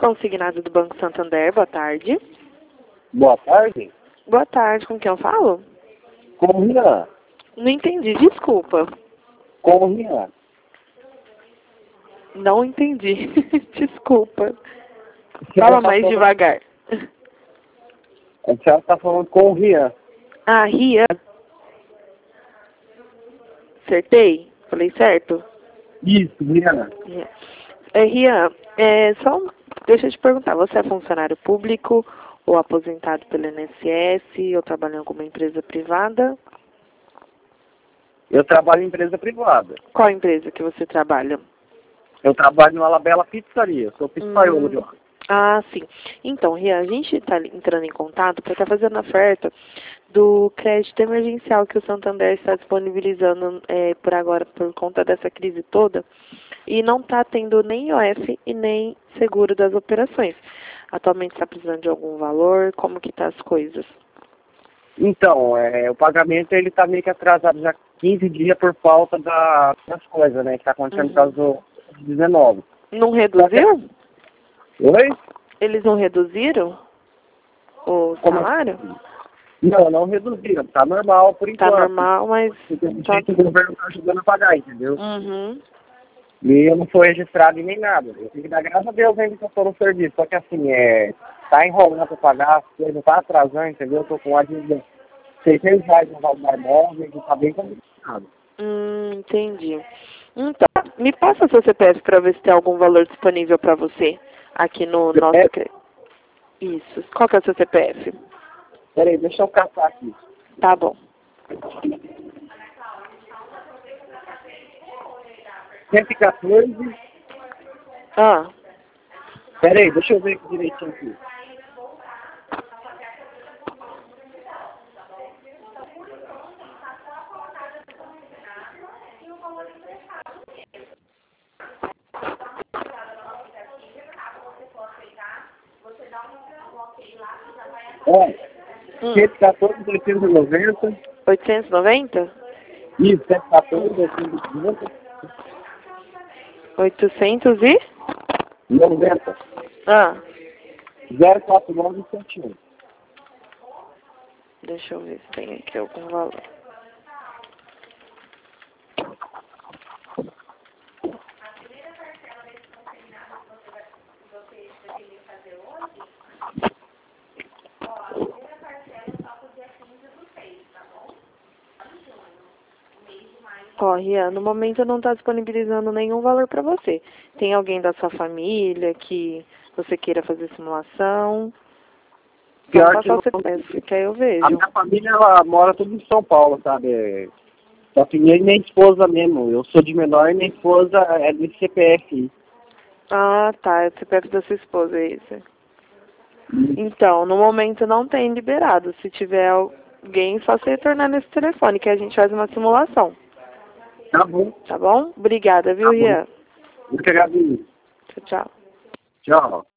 consignado do Banco Santander, boa tarde. Boa tarde. Boa tarde, com quem eu falo? Com o Rian. Não entendi, desculpa. Com o Rian. Não entendi, desculpa. Fala mais devagar. A senhora está falando com o Rian. Ah, Rian. Acertei? Falei certo? Isso, Rian. Rian, deixa eu te perguntar, você é funcionário público ou aposentado pelo INSS ou trabalha em alguma empresa privada? Eu trabalho em empresa privada. Qual empresa que você trabalha? Eu trabalho no Alabella Pizzaria. Sou pizzaiolo de lá. Ah, sim. Então, Rian, a gente está entrando em contato para estar fazendo a oferta do crédito emergencial que o Santander está disponibilizando por agora, por conta dessa crise toda, e não está tendo nem IOF e nem seguro das operações. Atualmente está precisando de algum valor? Como que tá as coisas? Então, o pagamento ele está meio que atrasado já 15 dias por falta das coisas, né? Que está acontecendo por causa do 19. Não reduziu? Oi? Eles não reduziram o salário? Não reduziram. Tá normal por enquanto. Tá normal, mas... O governo tá ajudando a pagar, entendeu? Uhum. E eu não sou registrado e nem nada. Eu tenho que dar graças a Deus ainda que eu estou no serviço. Só que assim, tá enrolando para pagar, as coisas tá atrasando, entendeu? Eu tô com uma dívida de R$ 600 no valor móvel e tá bem complicado. Entendi. Então, me passa seu CPF para ver se tem algum valor disponível para você aqui no nosso crédito. Isso. Qual que é o seu CPF? Peraí, deixa eu caçar aqui. Tá bom. 114. Ah. Peraí, deixa eu ver aqui direitinho aqui. Olha, 114, 890. 890? Isso, 114, 890. 890? Ah. 04971. Deixa eu ver se tem aqui algum valor. Ó, Rian, no momento não está disponibilizando nenhum valor para você. Tem alguém da sua família que você queira fazer simulação? Pior Vamos passar o CPF, que aí eu vejo. A minha família, ela mora tudo em São Paulo, sabe? Só que eu e minha esposa mesmo. Eu sou de menor e minha esposa é do CPF. Ah, tá. É o CPF da sua esposa, é esse. Então, no momento não tem liberado. Se tiver alguém, só se retornar nesse telefone, que a gente faz uma simulação. Tá bom. Tá bom? Obrigada, viu, Rian? Eu que agradeço. Tchau, tchau. Tchau.